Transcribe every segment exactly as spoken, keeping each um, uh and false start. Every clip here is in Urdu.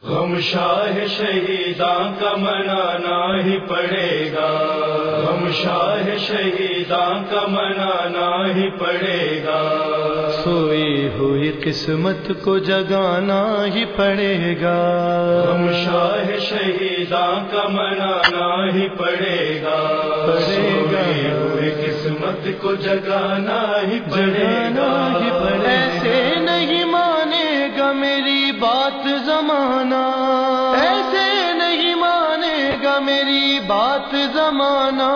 غم شاہ شہیداں کا منانا ہی پڑے گا، غم شاہ شہیداں کا منانا ہی پڑے گا، سوئی ہوئی قسمت کو جگانا ہی پڑے گا، غم شاہ شہیداں کا منانا ہی پڑے گا، سوئی ہوئی قسمت کو جگانا ہی پڑے گا، ایسے نہیں مانے گا میری بات زمانہ، ایسے نہیں مانے گا میری بات زمانہ،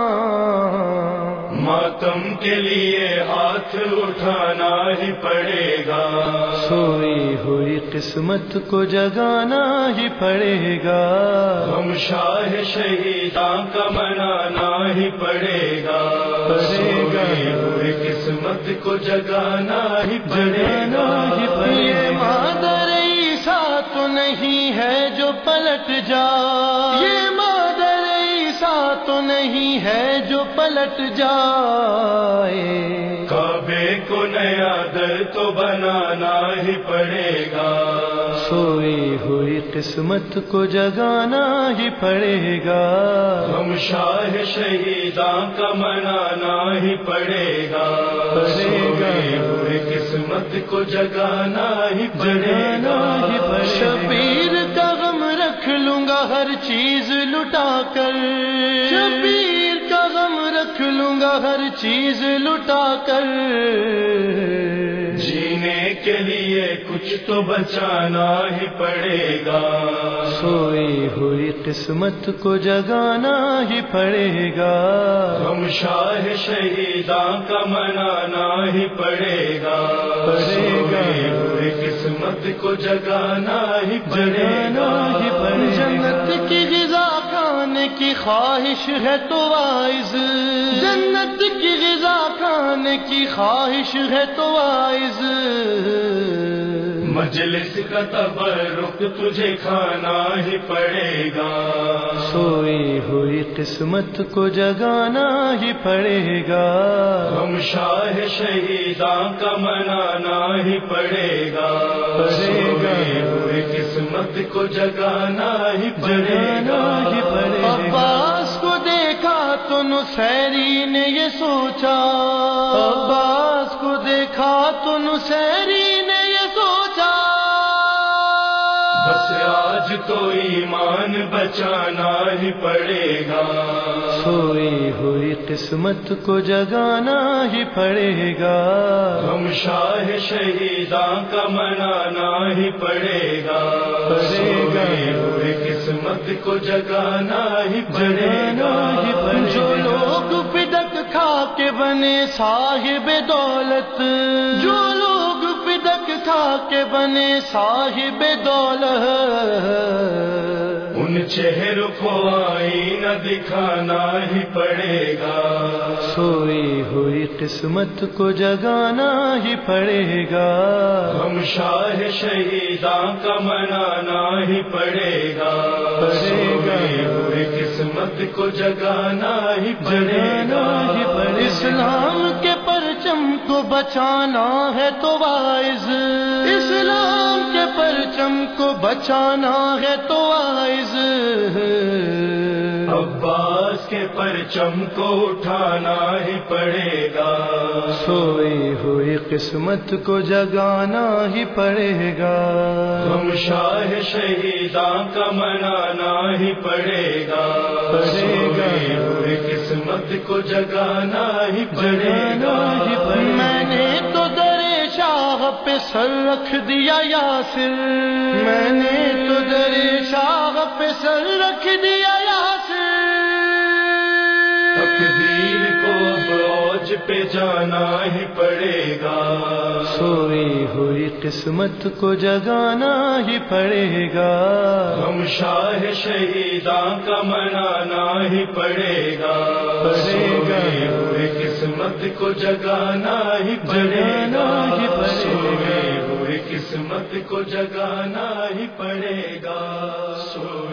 ماتم کے لیے ہاتھ اٹھانا ہی پڑے گا، سوئی ہوئی قسمت کو جگانا ہی پڑے گا، غم شاہ شہیداں کا منانا ہی پڑے گا، سوئی ہوئی قسمت کو جگانا ہی پڑے گا، یہ مادر عیسیٰ تو نہیں ہے جو پلٹ جائے، یہ مادر عیسیٰ تو نہیں ہے جو پلٹ جائے، کعبے کو نیا در تو بنانا ہی پڑے گا، سوئی ہوئی قسمت کو جگانا ہی پڑے گا، غم شاہ شہیداں کا منانا ہی پڑے گا، سوئی ہوئی قسمت کو جگانا ہی پڑے گا، شبیر کا غم رکھ لوں گا ہر چیز لٹا کر، شبیر کا غم رکھ لوں گا ہر چیز لٹا کر، جینے کے لیے کچھ تو بچانا ہی پڑے گا، سوئی ہوئی قسمت کو جگانا ہی پڑے گا، غم شاہ شہیداں کا منانا ہی پڑے گا، سوئی ہوئی قسمت کو جگانا ہی پڑے گا، جنت کی غذا کھانے کی خواہش ہے تو وائز، جنت کی غذا کھانے کی خواہش ہے تو وائز، مجلس کا تبرک تجھے کھانا ہی پڑے گا، سوئی ہوئی قسمت کو جگانا ہی پڑے گا، غم شاہ شہیداں کا منانا ہی پڑے گا، سوئی ہوئی قسمت کو جگانا ہی پڑے گا، عباس کو دیکھا تو نصیری نے یہ سوچا، عباس کو دیکھا تو نصیری نے یہ سوچا، بس آج تو ایمان بچانا ہی پڑے گا، سوئی ہوئی قسمت کو جگانا ہی پڑے گا، غم شاہ شہیداں کا منانا ہی پڑے گا، سوئی ہوئی قسمت کو جگانا ہی پڑے گا، جو لوگ پدک کھا کے بنے صاحب دولت، جو لوگ پدک کھا کے بنے صاحب دولت، ان چہروں کو آئینہ دکھانا ہی پڑے گا، سوئی ہوئی قسمت کو جگانا ہی پڑے گا، غم شاہ شہیداں کا منانا ہی پڑے گا، سوئی ہوئی قسمت کو جگانا ہی پڑے گا، اسلام کے پرچم کو بچانا ہے تو وائز، اسلام کے پرچم کو بچانا ہے تو وائز، عباس کے پرچم کو اٹھانا ہی پڑے گا، سوئی ہوئی قسمت کو جگانا ہی پڑے گا، غم شاہ شہیداں کا منانا ہی پڑے گا، سوئی ہوئی قسمت کو جگانا ہی پڑے گا، میں نے تو در شاہ پہ سر رکھ دیا یاسر، میں نے تو در شاہ پہ سر رکھ دیا یاسر، تقدیر کو بوجھ پہ جانا ہی پڑے گا، سوئی ہوئی قسمت کو جگانا ہی پڑے گا، غم شاہ شہیداں کا منانا ہی پڑے گا، سوئی ہوئی قسمت کو جگانا ہی پڑے گا، سوئی ہوئی قسمت کو جگانا ہی پڑے گا، سوئی